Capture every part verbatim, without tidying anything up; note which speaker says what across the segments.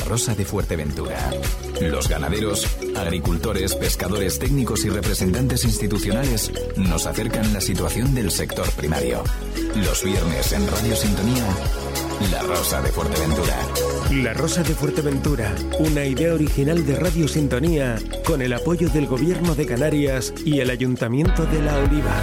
Speaker 1: Rosa de Fuerteventura. Los ganaderos, agricultores, pescadores, técnicos y representantes institucionales nos acercan la situación del sector primario. Los viernes en Radio Sintonía, La Rosa de Fuerteventura.
Speaker 2: La Rosa de Fuerteventura, una idea original de Radio Sintonía con el apoyo del Gobierno de Canarias y el Ayuntamiento de La Oliva.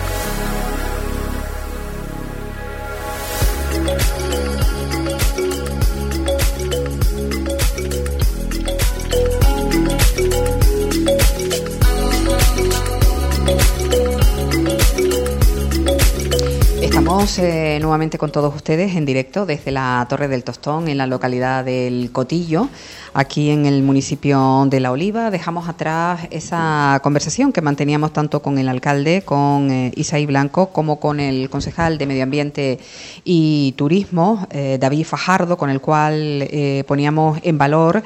Speaker 3: Estamos eh, nuevamente con todos ustedes en directo desde la Torre del Tostón, en la localidad del Cotillo, aquí en el municipio de La Oliva. Dejamos atrás esa conversación que manteníamos tanto con el alcalde, con eh, Isaí Blanco, como con el concejal de Medio Ambiente y Turismo, eh, David Fajardo, con el cual eh, poníamos en valor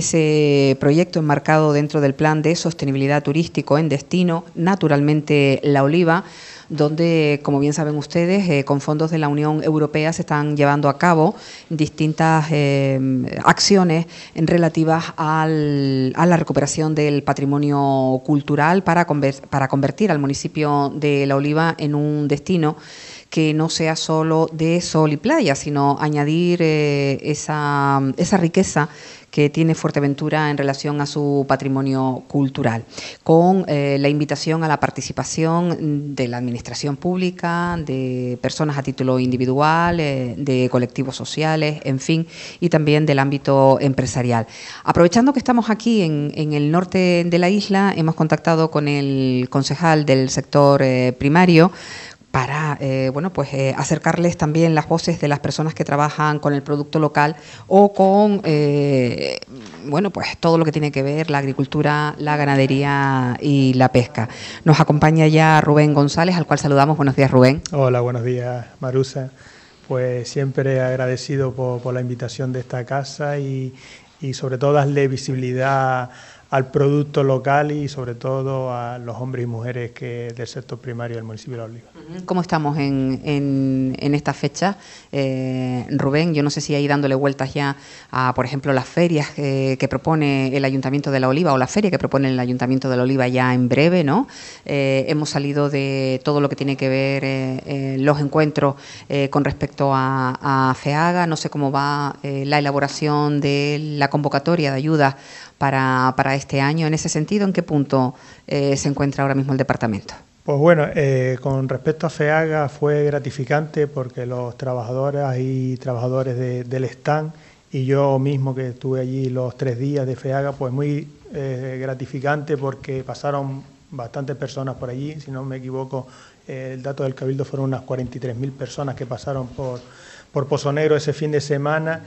Speaker 3: ese proyecto enmarcado dentro del Plan de Sostenibilidad Turístico en Destino, naturalmente La Oliva, donde, como bien saben ustedes, eh, con fondos de la Unión Europea se están llevando a cabo distintas eh, acciones relativas al, a la recuperación del patrimonio cultural para, conver- para convertir al municipio de La Oliva en un destino que no sea solo de sol y playa, sino añadir eh, esa, esa riqueza que tiene Fuerteventura en relación a su patrimonio cultural, con eh, la invitación a la participación de la administración pública, de personas a título individual, eh, de colectivos sociales, en fin, y también del ámbito empresarial. Aprovechando que estamos aquí en, en el norte de la isla, hemos contactado con el concejal del sector eh, primario, para eh, bueno, pues, eh, acercarles también las voces de las personas que trabajan con el producto local o con eh, bueno, pues, todo lo que tiene que ver la agricultura, la ganadería y la pesca. Nos acompaña ya Rubén González, al cual saludamos. Buenos días, Rubén.
Speaker 4: Hola, buenos días, Marusa. Pues siempre agradecido por, por la invitación de esta casa y, y sobre todo darle visibilidad al producto local y sobre todo a los hombres y mujeres que del sector primario del municipio de La Oliva.
Speaker 3: ¿Cómo estamos en, en, en esta fecha, eh, Rubén? Yo no sé si ahí dándole vueltas ya a, por ejemplo, las ferias eh, que propone el Ayuntamiento de La Oliva o la feria que propone el Ayuntamiento de La Oliva ya en breve, ¿no? Eh, hemos salido de todo lo que tiene que ver eh, eh, los encuentros eh, con respecto a, a FEAGA. No sé cómo va eh, la elaboración de la convocatoria de ayudas para, para este año. En ese sentido, ¿en qué punto eh, se encuentra ahora mismo el departamento?
Speaker 4: Pues bueno, eh, con respecto a FEAGA fue gratificante porque los trabajadoras y trabajadores de, del stand y yo mismo que estuve allí los tres días de FEAGA, pues muy eh, gratificante porque pasaron bastantes personas por allí, si no me equivoco, eh, el dato del Cabildo fueron unas cuarenta y tres mil personas que pasaron por, por Pozo Negro ese fin de semana.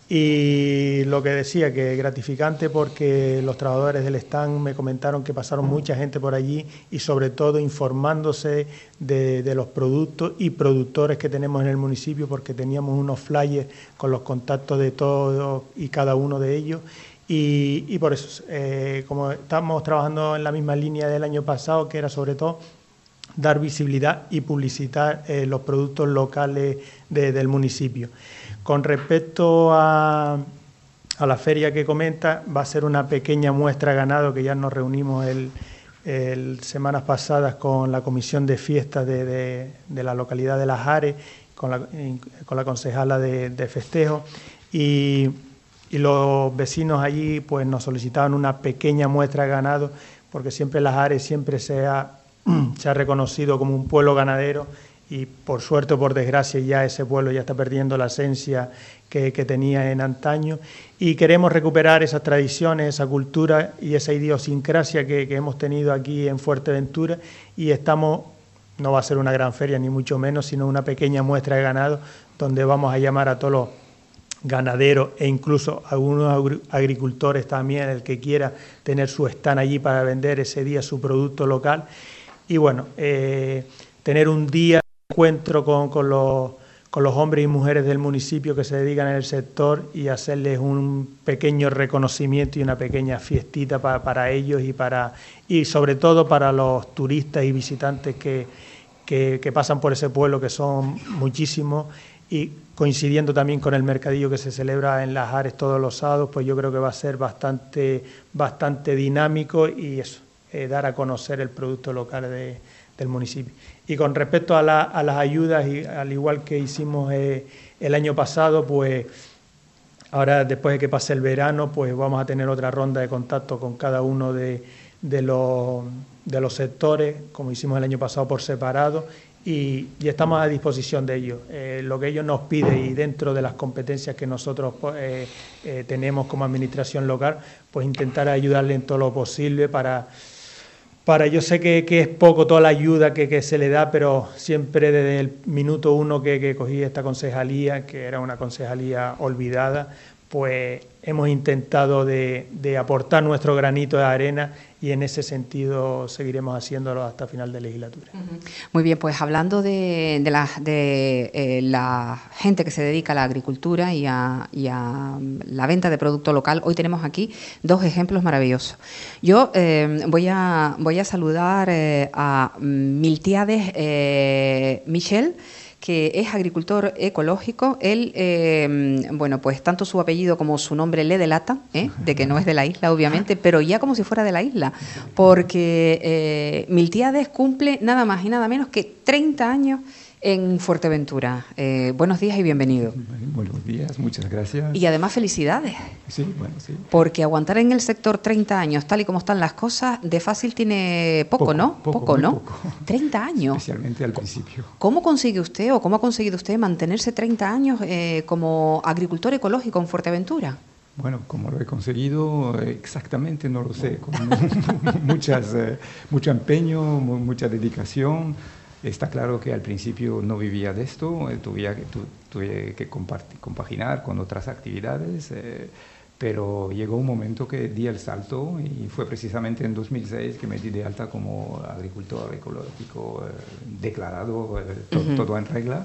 Speaker 4: Y lo que decía, que gratificante porque los trabajadores del stand me comentaron que pasaron mucha gente por allí y sobre todo informándose de, de los productos y productores que tenemos en el municipio, porque teníamos unos flyers con los contactos de todos y cada uno de ellos. Y, y por eso, eh, como estamos trabajando en la misma línea del año pasado, que era sobre todo dar visibilidad y publicitar eh, los productos locales de, del municipio. Con respecto a, a la feria que comenta, va a ser una pequeña muestra ganado que ya nos reunimos el, el semanas pasadas con la comisión de fiestas de, de, de la localidad de Las Ares, con la, con la concejala de, de festejo y, y los vecinos allí pues nos solicitaban una pequeña muestra ganado porque siempre Las Ares siempre se ha, se ha reconocido como un pueblo ganadero. Y por suerte o por desgracia ya ese pueblo ya está perdiendo la esencia que, que tenía en antaño y queremos recuperar esas tradiciones, esa cultura y esa idiosincrasia que, que hemos tenido aquí en Fuerteventura y estamos, no va a ser una gran feria ni mucho menos, sino una pequeña muestra de ganado donde vamos a llamar a todos los ganaderos e incluso a algunos agricultores también, el que quiera tener su stand allí para vender ese día su producto local y bueno, eh, tener un día encuentro con, con, los, con los hombres y mujeres del municipio que se dedican en el sector y hacerles un pequeño reconocimiento y una pequeña fiestita para, para ellos y para y sobre todo para los turistas y visitantes que, que, que pasan por ese pueblo, que son muchísimos, y coincidiendo también con el mercadillo que se celebra en Las Ares todos los sábados, pues yo creo que va a ser bastante, bastante dinámico y eso, eh, dar a conocer el producto local de, del municipio. Y con respecto a, la, a las ayudas, y al igual que hicimos eh, el año pasado, pues ahora después de que pase el verano, pues vamos a tener otra ronda de contacto con cada uno de, de, los, de los sectores, como hicimos el año pasado por separado, y, y estamos a disposición de ellos. Eh, lo que ellos nos piden y dentro de las competencias que nosotros eh, eh, tenemos como administración local, pues intentar ayudarle en todo lo posible para... Para, yo sé que, que es poco toda la ayuda que, que se le da, pero siempre desde el minuto uno que, que cogí esta concejalía, que era una concejalía olvidada, pues hemos intentado de, de aportar nuestro granito de arena y en ese sentido seguiremos haciéndolo hasta final de legislatura.
Speaker 3: Muy bien, pues hablando de, de, la, de eh, la gente que se dedica a la agricultura y a, y a la venta de producto local, hoy tenemos aquí dos ejemplos maravillosos. Yo eh, voy, a, voy a saludar eh, a Miltiades eh, Michel, que es agricultor ecológico. Él, eh, bueno, pues tanto su apellido como su nombre le delata, ¿eh? de que no es de la isla, obviamente, pero ya como si fuera de la isla, porque eh, Miltiades cumple nada más y nada menos que treinta años en Fuerteventura. Eh, buenos días y bienvenido.
Speaker 5: Buenos días, muchas gracias.
Speaker 3: Y además felicidades.
Speaker 5: Sí, bueno, sí.
Speaker 3: Porque aguantar en el sector treinta años, tal y como están las cosas, de fácil tiene poco,
Speaker 5: poco
Speaker 3: ¿no?
Speaker 5: Poco,
Speaker 3: poco ¿no?
Speaker 5: Poco.
Speaker 3: treinta años.
Speaker 5: Especialmente al principio.
Speaker 3: ¿Cómo consigue usted o cómo ha conseguido usted mantenerse treinta años eh, como agricultor ecológico en Fuerteventura?
Speaker 5: Bueno, como lo he conseguido exactamente no lo sé, con muchas, eh, mucho empeño, mucha dedicación. Está claro que al principio no vivía de esto, eh, tuve que, tu, tuve que compaginar con otras actividades, eh, pero llegó un momento que di el salto y fue precisamente en dos mil seis que me di de alta como agricultor ecológico eh, declarado, eh, to, uh-huh. todo en regla,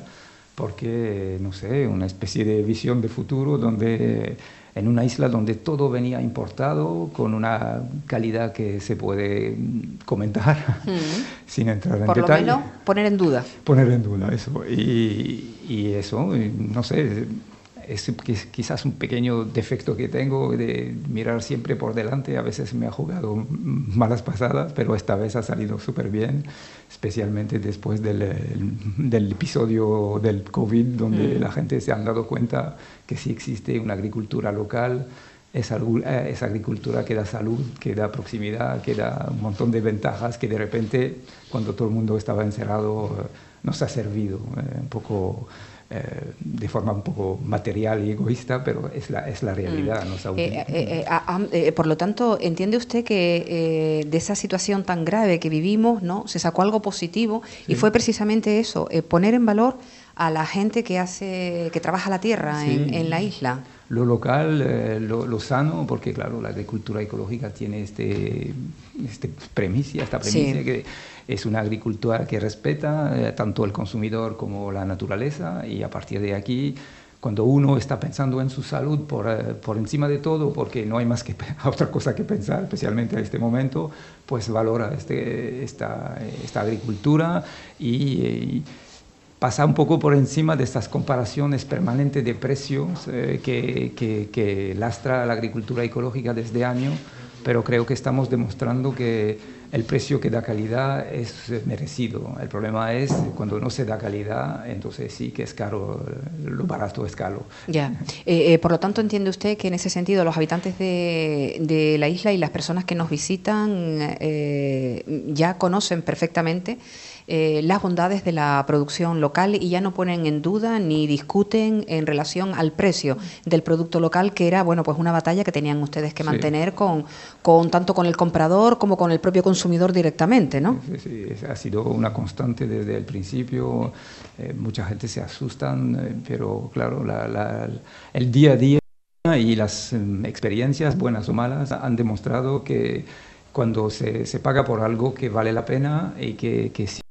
Speaker 5: porque, no sé, una especie de visión de futuro donde... en una isla donde todo venía importado, con una calidad que se puede comentar, mm. sin entrar en
Speaker 3: Por
Speaker 5: detalle.
Speaker 3: Por lo menos poner en duda.
Speaker 5: Poner en duda, eso. Y, y eso, no sé, es quizás un pequeño defecto que tengo de mirar siempre por delante. A veces me ha jugado malas pasadas, pero esta vez ha salido súper bien, especialmente después del, del episodio del COVID, donde mm. la gente se han dado cuenta que sí existe una agricultura local, esa, esa agricultura que da salud, que da proximidad, que da un montón de ventajas que de repente, cuando todo el mundo estaba encerrado, nos ha servido eh, un poco... Eh, de forma un poco material y egoísta, pero es la, es la realidad. Mm. ¿no?
Speaker 3: Eh, eh, eh, a, eh, por lo tanto, ¿entiende usted que eh, de esa situación tan grave que vivimos, ¿no? se sacó algo positivo? Sí. Y fue precisamente eso, eh, poner en valor a la gente que hace, que trabaja la tierra sí. en, en la isla.
Speaker 5: Lo local, eh, lo, lo sano, porque claro, la agricultura ecológica tiene este, este premisa, esta premisa sí. que es una agricultura que respeta eh, tanto el consumidor como la naturaleza, y a partir de aquí, cuando uno está pensando en su salud por, eh, por encima de todo, porque no hay más que otra cosa que pensar, especialmente en este momento, pues valora este, esta, esta agricultura y, y pasa un poco por encima de estas comparaciones permanentes de precios eh, que, que, que lastra la agricultura ecológica desde años, pero creo que estamos demostrando que el precio que da calidad es merecido. El problema es cuando no se da calidad, entonces sí que es caro, lo barato es caro.
Speaker 3: Ya. Eh, eh, por lo tanto, ¿entiende usted que en ese sentido los habitantes de, de la isla y las personas que nos visitan eh, ya conocen perfectamente Eh, las bondades de la producción local y ya no ponen en duda ni discuten en relación al precio del producto local, que era bueno pues una batalla que tenían ustedes que mantener sí. con, con tanto con el comprador como con el propio consumidor directamente, ¿no?
Speaker 5: Sí, sí, sí. Ha sido una constante desde el principio. Eh, mucha gente se asustan, eh, pero claro, la, la, el día a día y las um, experiencias, buenas o malas, han demostrado que cuando se, se paga por algo que vale la pena y que, que sí,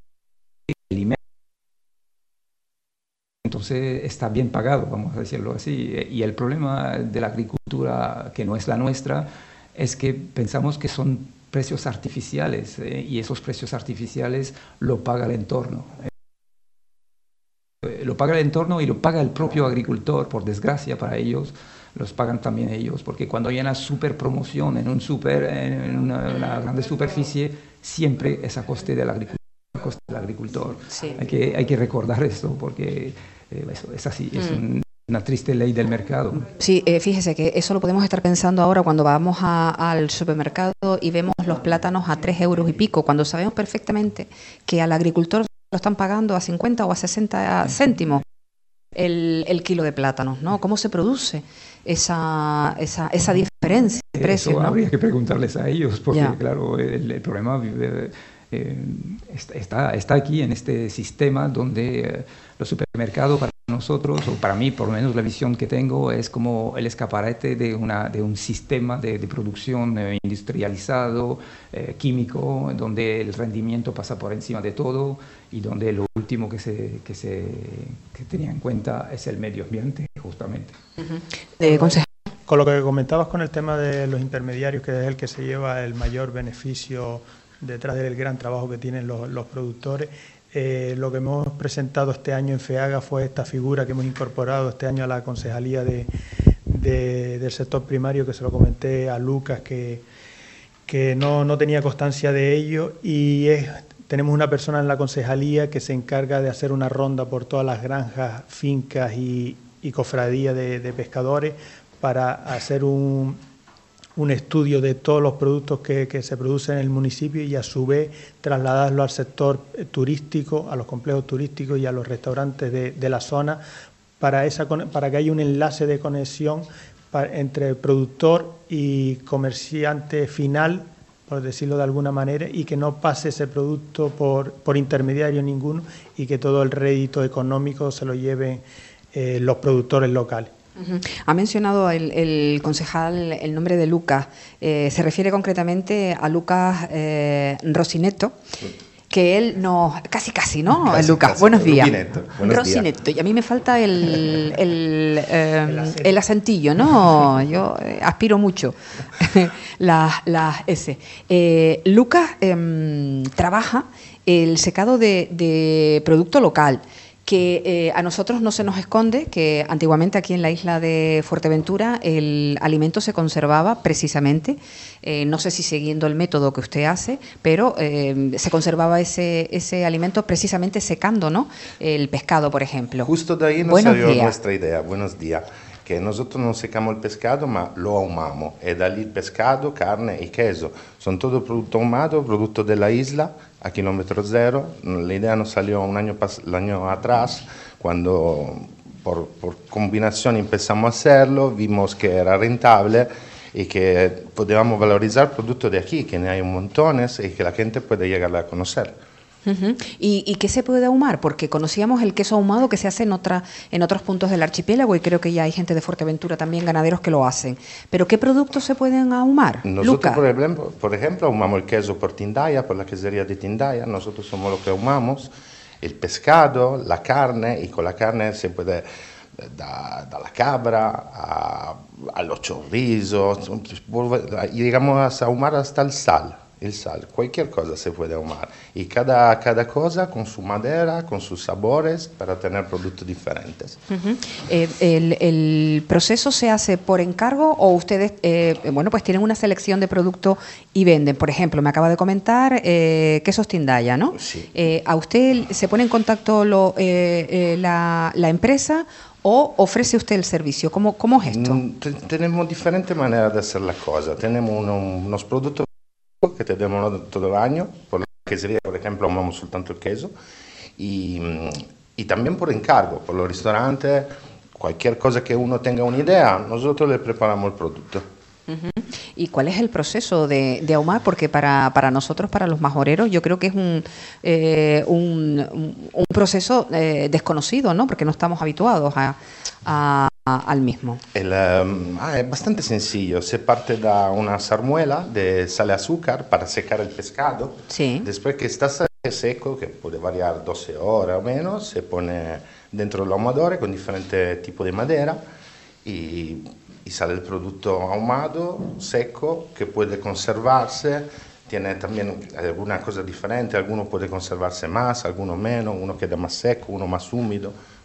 Speaker 5: entonces está bien pagado, vamos a decirlo así. Y el problema de la agricultura, que no es la nuestra, es que pensamos que son precios artificiales eh, y esos precios artificiales lo paga el entorno. lo paga el entorno y lo paga el propio agricultor, por desgracia para ellos, los pagan también ellos, porque cuando hay una super promoción en un super, en una, una grande superficie, siempre es a coste del agricultor. A coste del agricultor. Sí. Hay que, hay que recordar esto, porque eh, eso es así, es mm. un, una triste ley del mercado.
Speaker 3: Sí, eh, fíjese que eso lo podemos estar pensando ahora cuando vamos a, al supermercado y vemos los plátanos a tres euros y pico, cuando sabemos perfectamente que al agricultor lo están pagando a cincuenta o a sesenta céntimos el, el kilo de plátanos, ¿no? ¿Cómo se produce esa, esa, esa diferencia de precios?
Speaker 5: Eso
Speaker 3: ¿no?
Speaker 5: Habría que preguntarles a ellos, porque ya. claro, el, el problema eh, eh, está, está aquí en este sistema donde eh, los supermercados para nosotros, o para mí por lo menos la visión que tengo, es como el escaparate de, una, de un sistema de, de producción eh, industrializado, eh, químico, donde el rendimiento pasa por encima de todo y donde lo último que se, que se que tenía en cuenta es el medio ambiente, justamente.
Speaker 3: Uh-huh. eh, consejero.
Speaker 4: Con lo que comentabas con el tema de los intermediarios, que es el que se lleva el mayor beneficio detrás del gran trabajo que tienen los, los productores, Eh, lo que hemos presentado este año en FEAGA fue esta figura que hemos incorporado este año a la concejalía de, de, del sector primario, que se lo comenté a Lucas, que, que no, no tenía constancia de ello, y es, tenemos una persona en la concejalía que se encarga de hacer una ronda por todas las granjas, fincas y, y cofradías de, de pescadores para hacer un... un estudio de todos los productos que, que se producen en el municipio y a su vez trasladarlo al sector turístico, a los complejos turísticos y a los restaurantes de, de la zona para, esa, para que haya un enlace de conexión para, entre productor y comerciante final, por decirlo de alguna manera, y que no pase ese producto por, por intermediario ninguno y que todo el rédito económico se lo lleven eh, los productores locales.
Speaker 3: Uh-huh. Ha mencionado el, el concejal el nombre de Lucas. Eh, se refiere concretamente a Lucas eh, Rocinetto, que él nos... Casi, casi, ¿no, casi, Lucas? Casi. Buenos días. Buenos Rocinetto. Días. Y a mí me falta el, el, eh, el acentillo, ¿no? Yo eh, aspiro mucho las la S. Eh, Lucas eh, trabaja el secado de, de producto local, que eh, a nosotros no se nos esconde que antiguamente aquí en la isla de Fuerteventura el alimento se conservaba precisamente, eh, no sé si siguiendo el método que usted hace, pero eh, se conservaba ese, ese alimento precisamente secando, ¿no? El pescado, por ejemplo.
Speaker 6: Justo de ahí nos Buenos salió días. nuestra idea. Buenos días. Que nosotros no secamos el pescado, ma lo ahumamos. Y de ahí el pescado, carne y queso. Son todo producto ahumado, producto de la isla, a kilómetro cero. La idea nos salió un año, el año atrás, cuando por, por combinación empezamos a hacerlo, vimos que era rentable y que podíamos valorizar productos de aquí, que ne hay un montones y que la gente puede llegar a conocer.
Speaker 3: Uh-huh. ¿Y, ¿Y qué se puede ahumar? Porque conocíamos el queso ahumado que se hace en, otra, en otros puntos del archipiélago y creo que ya hay gente de Fuerteventura también, ganaderos que lo hacen. ¿Pero qué productos se pueden ahumar?
Speaker 6: Nosotros, por ejemplo, por ejemplo, ahumamos el queso por Tindaya, por la quesería de Tindaya. Nosotros somos los que ahumamos el pescado, la carne, y con la carne se puede... Da, da la cabra a, a los chorrizos, y llegamos a ahumar hasta el sal. El sal, cualquier cosa se puede ahumar y cada, cada cosa con su madera, con sus sabores para tener productos diferentes.
Speaker 3: Uh-huh. eh, el, ¿El proceso se hace por encargo o ustedes, eh, bueno, pues tienen una selección de productos y venden? Por ejemplo, me acaba de comentar eh, quesos Tindaya, ¿no?
Speaker 6: Sí.
Speaker 3: Eh, ¿A usted se pone en contacto lo, eh, eh, la, la empresa o ofrece usted el servicio? ¿Cómo, cómo es esto?
Speaker 6: Tenemos diferentes maneras de hacer la cosa. Tenemos uno, unos productos que tenemos todo el año, por la quesería, por ejemplo, ahumamos soltanto el queso, y, y también por encargo, por los restaurantes, cualquier cosa que uno tenga una idea, nosotros le preparamos el producto.
Speaker 3: Uh-huh. ¿Y cuál es el proceso de, de ahumar? Porque para, para nosotros, para los majoreros, yo creo que es un, eh, un, un proceso eh, desconocido, ¿no? Porque no estamos habituados a, a, a, al mismo.
Speaker 6: El, um, ah, es bastante sencillo. Se parte de una zarzuela de sal y azúcar para secar el pescado.
Speaker 3: Sí.
Speaker 6: Después que está seco, que puede variar doce horas o menos, se pone dentro del ahumador con diferentes tipos de madera y... y sale el producto ahumado, seco, que puede conservarse, tiene también alguna cosa diferente, alguno puede conservarse más, alguno menos, uno queda más seco, uno más húmedo,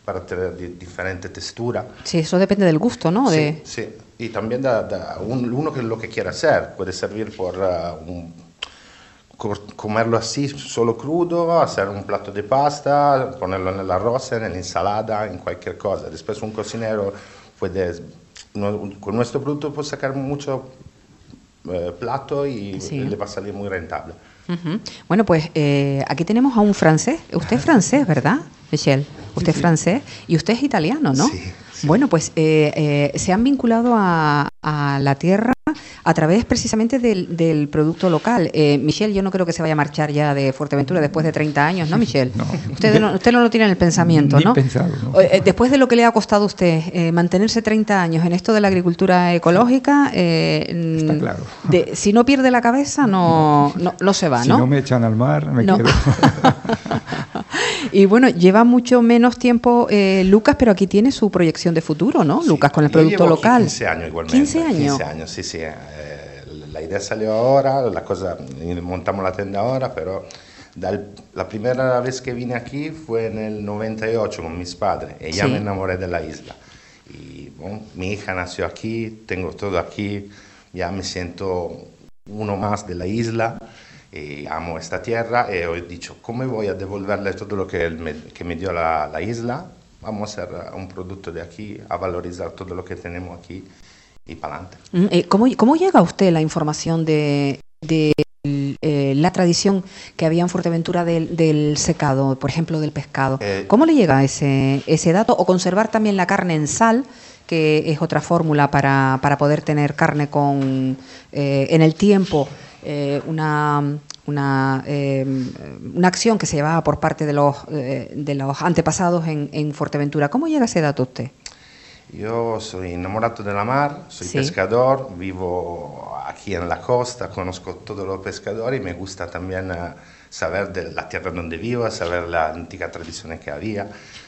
Speaker 6: para tener di- diferente textura.
Speaker 3: Sí, eso depende del gusto, ¿no?
Speaker 6: Sí,
Speaker 3: De...
Speaker 6: sí. Y también da, da un, uno que lo que quiera hacer, puede servir por uh, un, comerlo así, solo crudo, hacer un plato de pasta, ponerlo en el arroz, en la ensalada, en cualquier cosa. Después un cocinero puede, no, con nuestro producto puede sacar mucho eh, plato y
Speaker 3: Sí.
Speaker 6: le va a salir muy rentable.
Speaker 3: Uh-huh. Bueno, pues eh, aquí tenemos a un francés. Usted es francés, ¿verdad, Michel? Usted es francés y usted es italiano, ¿no?
Speaker 6: Sí, sí.
Speaker 3: Bueno, pues eh, eh, se han vinculado a, a la tierra a través precisamente del, del producto local. Eh, Michel, yo no creo que se vaya a marchar ya de Fuerteventura después de treinta años, ¿no, Michel?
Speaker 5: No.
Speaker 3: Usted, no, usted no lo tiene en el pensamiento,
Speaker 5: Ni
Speaker 3: ¿no?
Speaker 5: pensado, ¿no?
Speaker 3: Eh, Después de lo que le ha costado a usted eh, mantenerse treinta años en esto de la agricultura ecológica, eh,
Speaker 5: Está claro.
Speaker 3: de, si no pierde la cabeza, no, no, no se va,
Speaker 5: Si
Speaker 3: ¿no?
Speaker 5: no me echan al mar, me
Speaker 3: No.
Speaker 5: quedo.
Speaker 3: Y bueno, lleva mucho menos tiempo eh, Lucas, pero aquí tiene su proyección de futuro, ¿no?
Speaker 6: Sí,
Speaker 3: Lucas, con el
Speaker 6: yo
Speaker 3: producto
Speaker 6: llevo
Speaker 3: local.
Speaker 6: quince años igualmente.
Speaker 3: quince años.
Speaker 6: quince años, sí, sí. Eh, la idea salió ahora, la cosa, montamos la tienda ahora, pero dal- la primera vez que vine aquí fue en el noventa y ocho con mis padres y ya
Speaker 3: Sí.
Speaker 6: me enamoré de la isla. Y bueno, mi hija nació aquí, tengo todo aquí, ya me siento uno más de la isla. Y amo esta tierra y he dicho, ¿cómo voy a devolverle todo lo que, él me, que me dio la, la isla? Vamos a hacer un producto de aquí, a valorizar todo lo que tenemos aquí y para adelante.
Speaker 3: Mm, eh, ¿Cómo, cómo llega a usted la información de, de eh, la tradición que había en Fuerteventura del, del secado, por ejemplo, del pescado?
Speaker 6: Eh,
Speaker 3: ¿Cómo le llega ese, ese dato? O conservar también la carne en sal, que es otra fórmula para, para poder tener carne con eh, en el tiempo. Eh, una, una, eh, una acción que se llevaba por parte de los, eh, de los antepasados en, en Fuerteventura. ¿Cómo llega ese dato usted?
Speaker 6: Yo soy enamorado de la mar, soy
Speaker 3: Sí.
Speaker 6: pescador, vivo aquí en la costa, conozco todos los pescadores y me gusta también uh, saber de la tierra donde vivo, saber las antiguas tradiciones que había.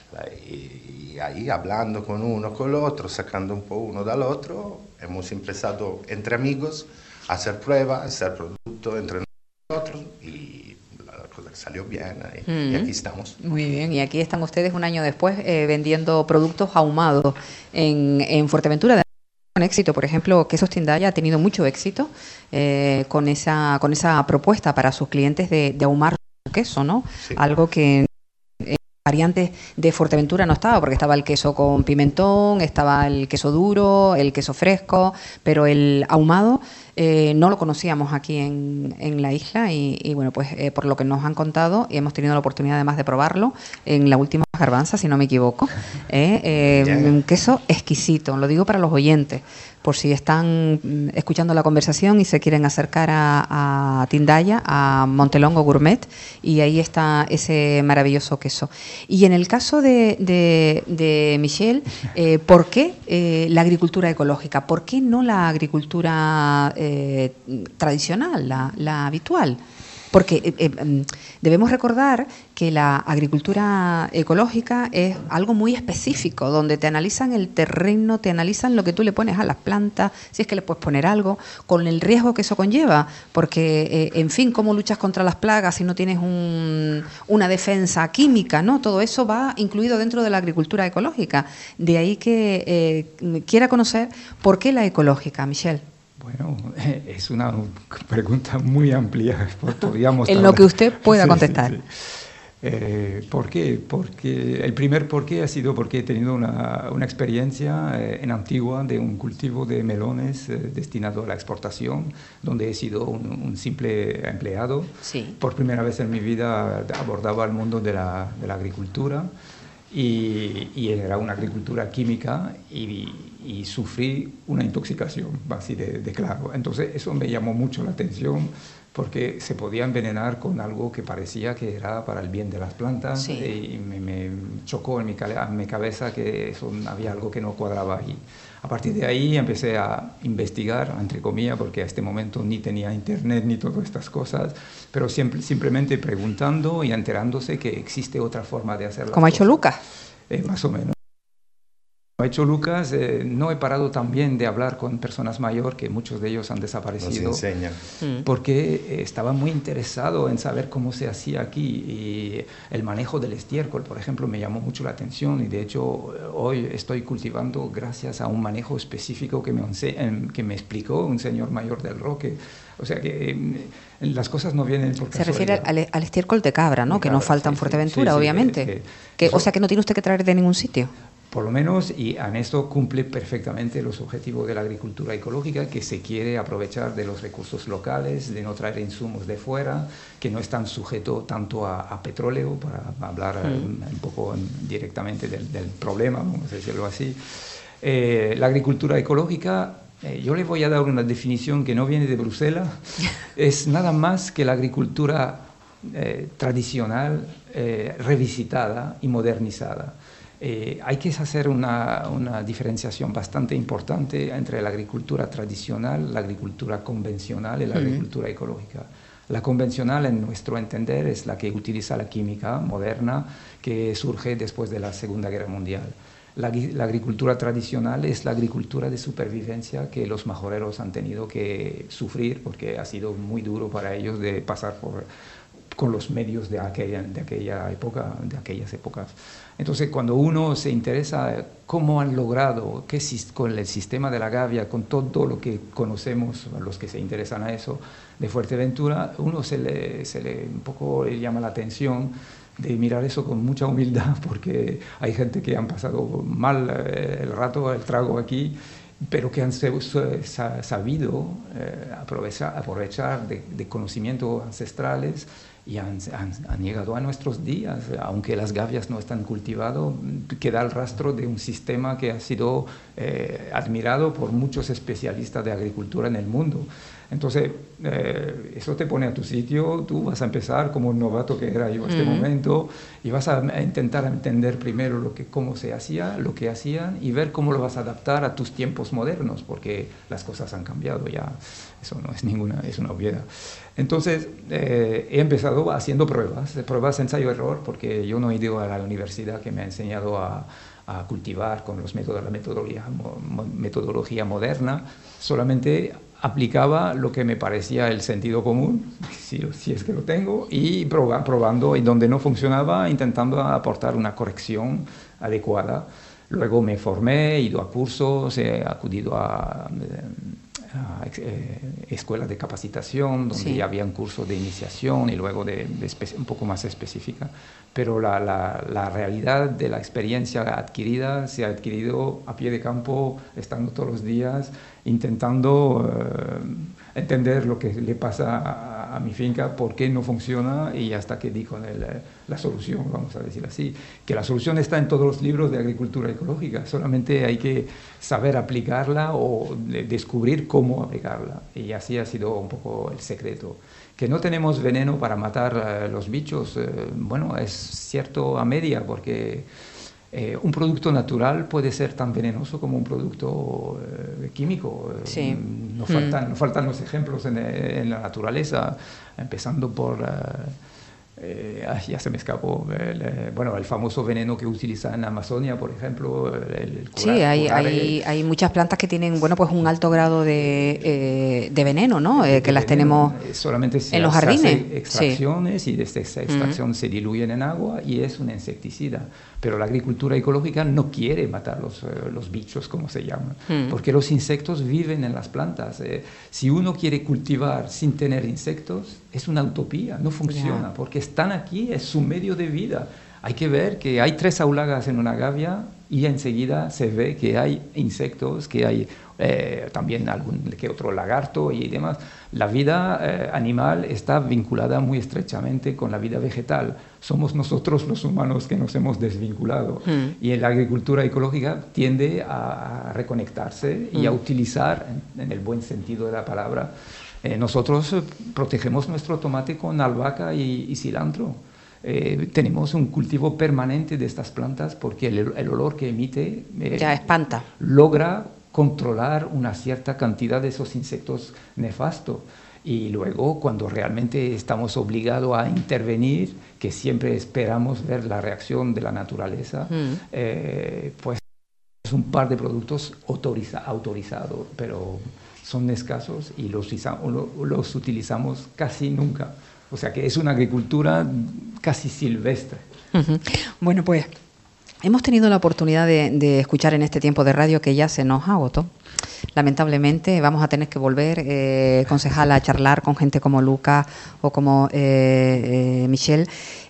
Speaker 6: Y, y ahí hablando con uno, con el otro, sacando un poco uno del otro, hemos empezado entre amigos a hacer pruebas, a hacer productos entre nosotros y la cosa salió bien y,
Speaker 3: Mm.
Speaker 6: y aquí estamos.
Speaker 3: Muy bien, y aquí están ustedes un año después eh, vendiendo productos ahumados en, en Fuerteventura. Con éxito, por ejemplo, Quesos Tindaya ha tenido mucho éxito eh, con esa con esa propuesta para sus clientes de, de ahumar su queso, ¿no?
Speaker 6: Sí.
Speaker 3: Algo que en variantes de Fuerteventura no estaba, porque estaba el queso con pimentón, estaba el queso duro, el queso fresco, pero el ahumado eh, no lo conocíamos aquí en, en la isla y, y bueno, pues eh, por lo que nos han contado, y hemos tenido la oportunidad además de probarlo en la última garbanza, si no me equivoco, eh, eh,
Speaker 6: Bien.
Speaker 3: un queso exquisito, lo digo para los oyentes, por si están mm, escuchando la conversación y se quieren acercar a, a Tindaya, a Montelongo Gourmet, y ahí está ese maravilloso queso. Y en el caso de, de, de Michel, eh, ¿por qué eh, la agricultura ecológica? ¿Por qué no la agricultura eh, tradicional, la, la habitual? Porque eh, eh, debemos recordar que la agricultura ecológica es algo muy específico, donde te analizan el terreno, te analizan lo que tú le pones a las plantas, si es que le puedes poner algo, con el riesgo que eso conlleva, porque, eh, en fin, cómo luchas contra las plagas si no tienes un, una defensa química, ¿no? Todo eso va incluido dentro de la agricultura ecológica. De ahí que eh, quiera conocer por qué la ecológica, Michel.
Speaker 5: Bueno, es una pregunta muy amplia. Podríamos
Speaker 3: En lo que usted pueda contestar.
Speaker 5: Sí, sí. Eh, ¿Por qué? Porque el primer por qué ha sido porque he tenido una, una experiencia eh, en Antigua de un cultivo de melones eh, destinado a la exportación, donde he sido un, un simple empleado.
Speaker 3: Sí.
Speaker 5: Por primera vez en mi vida abordaba el mundo de la, de la agricultura y, y era una agricultura química y, y sufrí una intoxicación, así de, de claro. Entonces eso me llamó mucho la atención, porque se podía envenenar con algo que parecía que era para el bien de las plantas.
Speaker 3: Sí.
Speaker 5: Y me, me chocó en mi, en mi cabeza que eso, había algo que no cuadraba ahí. A partir de ahí empecé a investigar, entre comillas, porque a este momento ni tenía internet ni todas estas cosas, pero siempre, simplemente preguntando y enterándose que existe otra forma de hacer las
Speaker 3: Como ha hecho
Speaker 5: cosas.
Speaker 3: Lucas.
Speaker 5: Eh, más o menos. He hecho Lucas, eh, no he parado también de hablar con personas mayores, que muchos de ellos han desaparecido.
Speaker 6: Nos enseñan.
Speaker 5: Porque estaba muy interesado en saber cómo se hacía aquí. Y el manejo del estiércol, por ejemplo, me llamó mucho la atención. Y de hecho, hoy estoy cultivando gracias a un manejo específico que me, que me explicó un señor mayor del Roque. O sea que eh, las cosas no vienen por casualidad.
Speaker 3: Se refiere al, al estiércol de cabra, ¿no? De que cabra, no falta en sí, Fuerteventura, sí, sí, obviamente. Eh, eh, que, eso, o sea que no tiene usted que traer de ningún sitio.
Speaker 5: Por lo menos, y en esto cumple perfectamente los objetivos de la agricultura ecológica, que se quiere aprovechar de los recursos locales, de no traer insumos de fuera, que no están sujetos tanto a, a petróleo, para hablar mm. un, un poco directamente del, del problema, vamos a decirlo así. Eh, la agricultura ecológica, eh, yo le voy a dar una definición que no viene de Bruselas, es nada más que la agricultura eh, tradicional, eh, revisitada y modernizada. Eh, hay que hacer una, una diferenciación bastante importante entre la agricultura tradicional, la agricultura convencional y la uh-huh. agricultura ecológica. La convencional, en nuestro entender, es la que utiliza la química moderna que surge después de la Segunda Guerra Mundial. La, la agricultura tradicional es la agricultura de supervivencia que los majoreros han tenido que sufrir porque ha sido muy duro para ellos de pasar por, con los medios de aquella, de aquella época, de aquellas épocas. Entonces, cuando uno se interesa cómo han logrado, qué, con el sistema de la gavia, con todo lo que conocemos, los que se interesan a eso, de Fuerteventura, uno se le, se le un poco le llama la atención de mirar eso con mucha humildad, porque hay gente que han pasado mal eh, el rato, el trago aquí, pero que han sabido eh, aprovechar, aprovechar de, de conocimientos ancestrales y han, han, han llegado a nuestros días, aunque las gavias no están cultivadas, queda el rastro de un sistema que ha sido eh, admirado por muchos especialistas de agricultura en el mundo. Entonces, eh, eso te pone a tu sitio, tú vas a empezar como un novato que era yo en este mm. momento y vas a intentar entender primero lo que, cómo se hacía, lo que hacían y ver cómo lo vas a adaptar a tus tiempos modernos, porque las cosas han cambiado ya, eso no es ninguna, es una obviedad. Entonces, eh, he empezado haciendo pruebas, pruebas ensayo-error, porque yo no he ido a la universidad que me ha enseñado a, a cultivar con los métodos, la metodología, metodología moderna, solamente aplicaba lo que me parecía el sentido común, si, si es que lo tengo, y proba, probando, y donde no funcionaba, intentando aportar una corrección adecuada. Luego me formé, he ido a cursos, he acudido a... a eh, escuelas de capacitación donde sí. ya había un curso de iniciación y luego de, de espe- un poco más específica, pero la, la, la realidad de la experiencia adquirida se ha adquirido a pie de campo, estando todos los días intentando eh, entender lo que le pasa a, a mi finca, por qué no funciona, y hasta que di con el, la solución, vamos a decir así, que la solución está en todos los libros de agricultura ecológica, solamente hay que saber aplicarla o de, descubrir cómo aplicarla, y así ha sido un poco el secreto. Que no tenemos veneno para matar uh, los bichos, uh, bueno, es cierto a media, porque eh, un producto natural puede ser tan venenoso como un producto uh, químico.
Speaker 3: Sí.
Speaker 5: No faltan, mm. no faltan los ejemplos en, en la naturaleza, empezando por... Uh, Eh, ya se me escapó, el, eh, bueno, el famoso veneno que utiliza en Amazonia, por ejemplo. El, el curar,
Speaker 3: sí, hay, hay, hay muchas plantas que tienen, bueno, pues un alto grado de, eh, de veneno, ¿no? Eh, que las tenemos
Speaker 5: solamente se,
Speaker 3: en los
Speaker 5: se
Speaker 3: jardines.
Speaker 5: Hace extracciones sí. y desde esa extracción mm. se diluyen en agua y es un insecticida. Pero la agricultura ecológica no quiere matar los, eh, los bichos, como se llaman, mm. porque los insectos viven en las plantas. Eh, si uno quiere cultivar sin tener insectos, es una utopía, no funciona, yeah. porque están aquí, es su medio de vida. Hay que ver que hay tres aulagas en una gavia y enseguida se ve que hay insectos, que hay eh, también algún que otro lagarto y demás. La vida eh, animal está vinculada muy estrechamente con la vida vegetal. Somos nosotros los humanos que nos hemos desvinculado. Mm. Y en la agricultura ecológica tiende a, a reconectarse mm. y a utilizar, en, en el buen sentido de la palabra, Eh, nosotros eh, protegemos nuestro tomate con albahaca y, y cilantro. Eh, tenemos un cultivo permanente de estas plantas porque el, el olor que emite
Speaker 3: eh, ya espanta.
Speaker 5: Logra controlar una cierta cantidad de esos insectos nefastos. Y luego, cuando realmente estamos obligados a intervenir, que siempre esperamos ver la reacción de la naturaleza, mm. eh, pues un par de productos autoriza, autorizados, pero son escasos y los, los utilizamos casi nunca. O sea que es una agricultura casi silvestre.
Speaker 3: Uh-huh. Bueno, pues hemos tenido la oportunidad de, de escuchar en este tiempo de radio que ya se nos agotó. Lamentablemente vamos a tener que volver, eh, concejal, a charlar con gente como Lucas o como eh, eh, Michelle.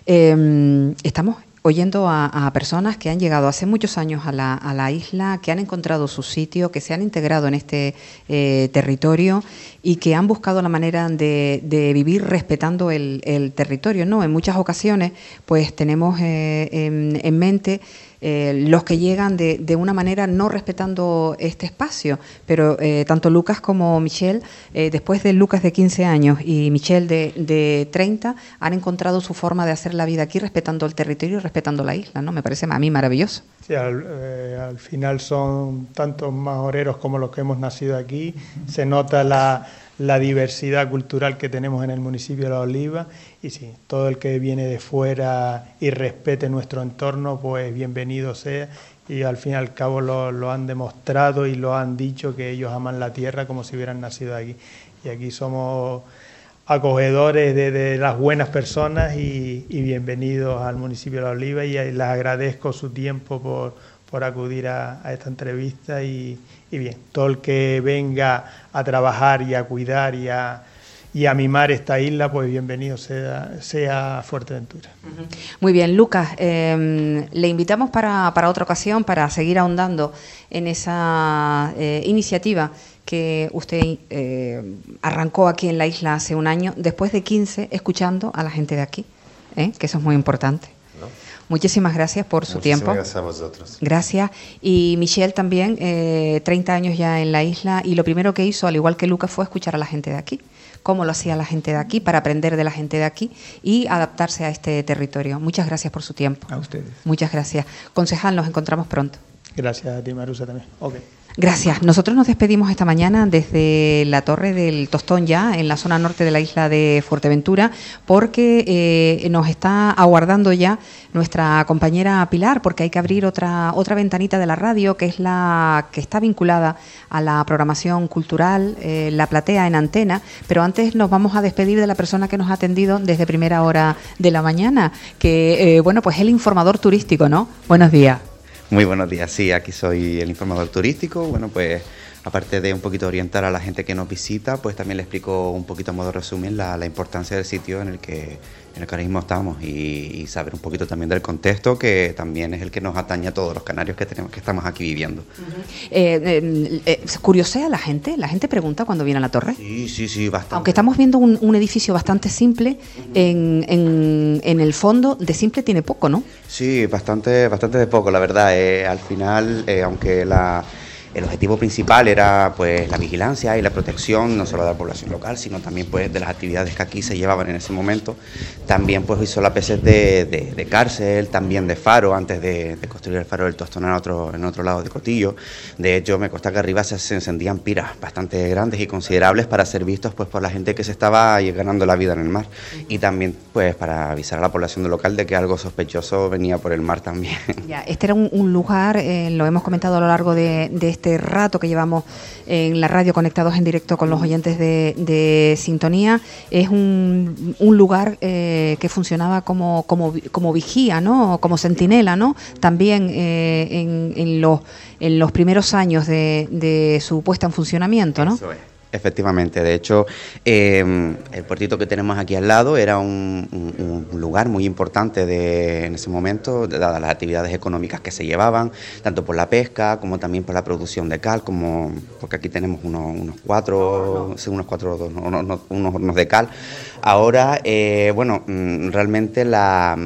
Speaker 3: Eh, estamos oyendo a, a personas que han llegado hace muchos años a la, a la isla, que han encontrado su sitio, que se han integrado en este eh, territorio y que han buscado la manera de, de vivir respetando el, el territorio, ¿no? En muchas ocasiones, pues tenemos eh, en, en mente eh, los que llegan de, de una manera no respetando este espacio, pero eh, tanto Lucas como Michelle, eh, después de Lucas de quince años y Michelle de, de treinta, han encontrado su forma de hacer la vida aquí respetando el territorio y respetando la isla, ¿no? Me parece a mí maravilloso.
Speaker 4: Sí, al, eh, al final son tantos majoreros como los que hemos nacido aquí, se nota la, la diversidad cultural que tenemos en el municipio de La Oliva y sí, todo el que viene de fuera y respete nuestro entorno, pues bienvenido sea, y al fin y al cabo lo, lo han demostrado y lo han dicho que ellos aman la tierra como si hubieran nacido aquí, y aquí somos acogedores de, de las buenas personas y, y bienvenidos al municipio de La Oliva, y les agradezco su tiempo por, por acudir a, a esta entrevista y, y bien, todo el que venga a trabajar y a cuidar y a, y a mimar esta isla, pues bienvenido sea, sea Fuerteventura.
Speaker 3: Muy bien, Lucas, eh, le invitamos para, para otra ocasión para seguir ahondando en esa eh, iniciativa que usted eh, arrancó aquí en la isla hace un año, después de quince, escuchando a la gente de aquí, ¿eh? Que eso es muy importante. ¿No? Muchísimas gracias por su
Speaker 6: Muchísimas
Speaker 3: tiempo.
Speaker 6: Gracias a vosotros.
Speaker 3: Gracias. Y Michelle también, eh, treinta años ya en la isla, y lo primero que hizo, al igual que Lucas, fue escuchar a la gente de aquí, cómo lo hacía la gente de aquí, para aprender de la gente de aquí y adaptarse a este territorio. Muchas gracias por su tiempo.
Speaker 5: A ustedes.
Speaker 3: Muchas gracias. Concejal, nos encontramos pronto.
Speaker 4: Gracias a ti, Marusa, también. Okay.
Speaker 3: Gracias. Nosotros nos despedimos esta mañana desde la Torre del Tostón, ya en la zona norte de la isla de Fuerteventura, porque eh, nos está aguardando ya nuestra compañera Pilar, porque hay que abrir otra otra ventanita de la radio, que es la que está vinculada a la programación cultural, eh, La Platea en antena. Pero antes nos vamos a despedir de la persona que nos ha atendido desde primera hora de la mañana, que, eh, bueno, pues el informador turístico, ¿no? Buenos días.
Speaker 7: Muy buenos días, sí, aquí soy el informador turístico. Bueno, pues aparte de un poquito orientar a la gente que nos visita, pues también le explico un poquito a modo resumen la, la importancia del sitio en el que en el que ahora mismo estamos y, y saber un poquito también del contexto, que también es el que nos atañe a todos los canarios que tenemos que estamos aquí viviendo.
Speaker 3: Uh-huh. eh, eh, eh, ¿Curiosea la gente? ¿La gente pregunta cuando viene a la torre?
Speaker 7: Sí, sí, sí, bastante.
Speaker 3: Aunque estamos viendo un, un edificio bastante simple, uh-huh. en, en, en el fondo de simple tiene poco, ¿no?
Speaker 7: Sí, bastante, bastante de poco, la verdad. Eh, al final, eh, aunque la... El objetivo principal era pues la vigilancia y la protección no solo de la población local, sino también pues de las actividades que aquí se llevaban en ese momento. También pues hizo la P C de, de, de cárcel, también de faro, antes de, de construir el faro del Tostón en otro, en otro lado de Cotillo. De hecho, me consta que arriba se, se encendían piras bastante grandes y considerables para ser vistos pues por la gente que se estaba ganando la vida en el mar. Y también pues para avisar a la población local de que algo sospechoso venía por el mar también.
Speaker 3: Ya, este era un, un lugar, eh, lo hemos comentado a lo largo de, de este Este rato que llevamos en la radio conectados en directo con los oyentes de, de Sintonía, es un, un lugar eh, que funcionaba como, como, como vigía, ¿no? Como centinela, ¿no? También eh, en, en, los, en los primeros años de, de su puesta en funcionamiento, ¿no?
Speaker 7: Eso es. Efectivamente, de hecho, eh, el puertito que tenemos aquí al lado era un, un, un lugar muy importante de, en ese momento, dadas las actividades económicas que se llevaban, tanto por la pesca como también por la producción de cal, como porque aquí tenemos unos, unos cuatro, sí, unos cuatro, unos, unos hornos de cal. Ahora, eh, bueno, realmente la,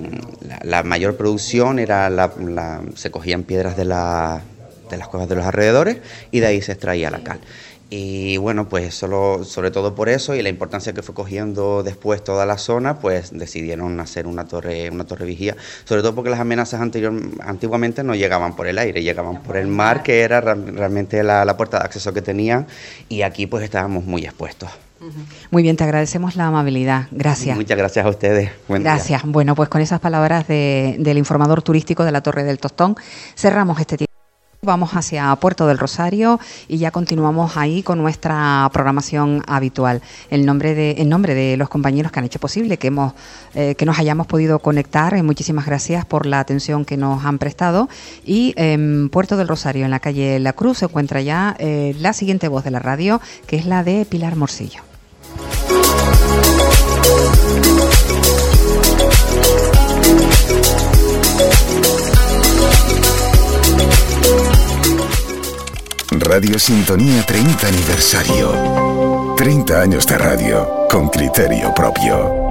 Speaker 7: la, la mayor producción era la, la, se cogían piedras de, la, de las cuevas de los alrededores y de ahí se extraía la cal. Y bueno, pues solo, sobre todo por eso y la importancia que fue cogiendo después toda la zona, pues decidieron hacer una torre, una torre vigía, sobre todo porque las amenazas anterior, antiguamente no llegaban por el aire, llegaban por el mar, que era realmente la, la puerta de acceso que tenían, y aquí pues estábamos muy expuestos.
Speaker 3: Muy bien, te agradecemos la amabilidad. Gracias.
Speaker 7: Muchas gracias a ustedes. Buen
Speaker 3: gracias.
Speaker 7: día.
Speaker 3: Bueno, pues con esas palabras de, del informador turístico de la Torre del Tostón cerramos este tiempo. Vamos hacia Puerto del Rosario y ya continuamos ahí con nuestra programación habitual. En nombre de, en nombre de los compañeros que han hecho posible que hemos eh, que nos hayamos podido conectar, eh, muchísimas gracias por la atención que nos han prestado. Y en Puerto del Rosario, en la calle La Cruz, se encuentra ya eh, la siguiente voz de la radio, que es la de Pilar Morcillo.
Speaker 1: Radio Sintonía treinta aniversario. treinta años de radio con criterio propio.